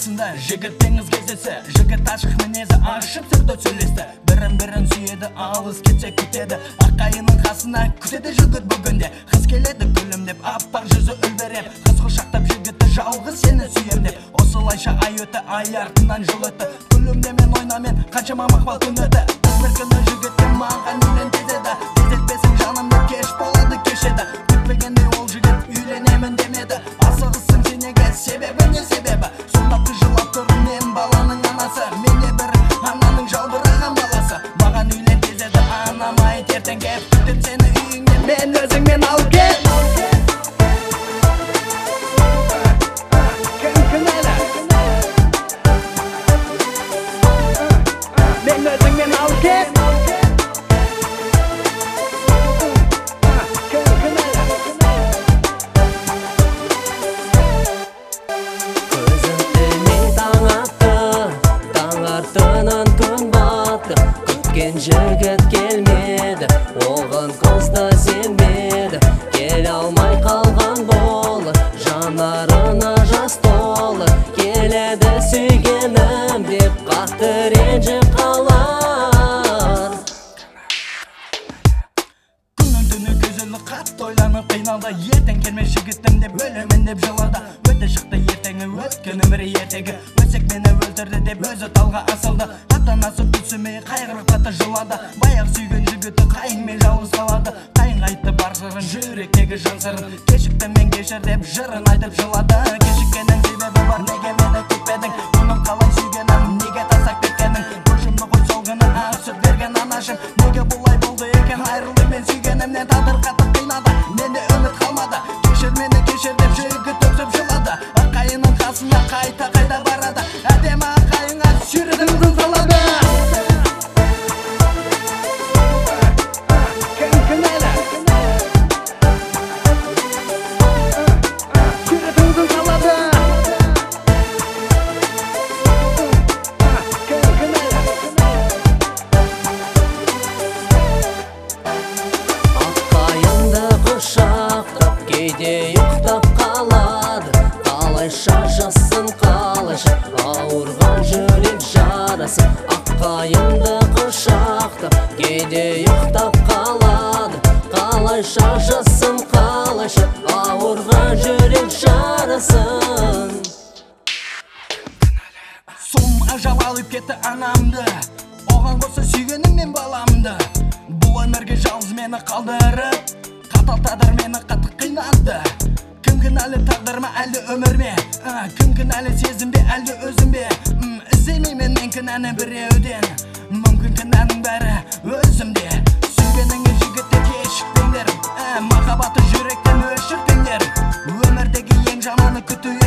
қасында жігіттеңіз кездесі, жігіт ашық мінезі ашып сырды сөйлесті, бірін сүйеді, алыс кетсе күтеді, аққайының қасына күтеді жігіт бүгінде. Қыз келеді күлімдеп, аппақ жүзі үлбіреп, қыз құшақтап жігітті жалғыз сені сүйем деп. Осылайша ай өтті, ай артынан жыл өтті, күлімдемен ойнамен қаншама мақпал күн өтті. Бір күні жігітті маған үйлен деді, тездетпесің жанымды, кеш болады кешеді. Күтпегенде ол жігіт үйленемін демеді. Асығысың сен неге, себебі не себебі? Сонда қыз жылап тұр, мен баланың анасы, мен де бір ананың жалбыраған баласы. Маған үйлен деді, анам айт ертең кеп, күтем сені үйіңде, мен өзіңмен алып кел. Мен өзіңмен алып кел. Жігіт келмеді, оған қыз да сенбеді, келе алмай қалған болды, жанарына жас толы, келеді сүйгенім деп қатты ренжіп қалар. Күннің түні көзілі қатты ойланып қиналды, ертең келмей жігіттім деп өлемін деп жылады. Өте шықты ертеңі, өткен өмірі ертегі, өсек мені өлтірді деп өзі талға асылды. Ата-анасы түсімей қайғырып қатты жылады, баяқ сүйген жігіті қайыңмен жалғыз қалады. Қайынға айтты бар жырын, жүректегі жан сырын, кешікті мен кешір деп жырын айтып жылады. Кешіккеннің себебі бар, неге мені күтпедің, мұның қалай сүйгенім, неге тастап кеткенің, көшімді қой сол күні ақ сүт берген анашым, неге бұлай болды екен, айрылды мен сүйгенімнен, тағдыр қатты қинады, менде үміт қалмады. Кешір мені кешір деп жігіт өксіп жылады, аққайының қасында қайта барады, әдемі аққайыңа сүйредім қыз салады. Кейде ұйықтап қалады, қалайша жассын, қалайша ауырған жүрек жарасы. Аққайыңды құшақтап, кейде ұйықтап қалады, қалайша жассын, қалайша ауырған жүрек жарасын. Соң ажал алып кетті анамды, оған қоса сүйгенім мен баламды. Бұл өмірге жалғыз мені қалдырып, қатал тағдыр мені қатты қинады. Кім кінәлі тағдыр ма әлде өмір ме? Кім кінәлі сезім бе әлде өзім бе? Іздемеймін мен кінәні біреуден, мүмкін кінәнің бәрі өзімде. Сүйгеніңе жігітте кешікпеңдер, махаббаты жүректен өшіртіңдер. Өмірдегі ең жаманы күту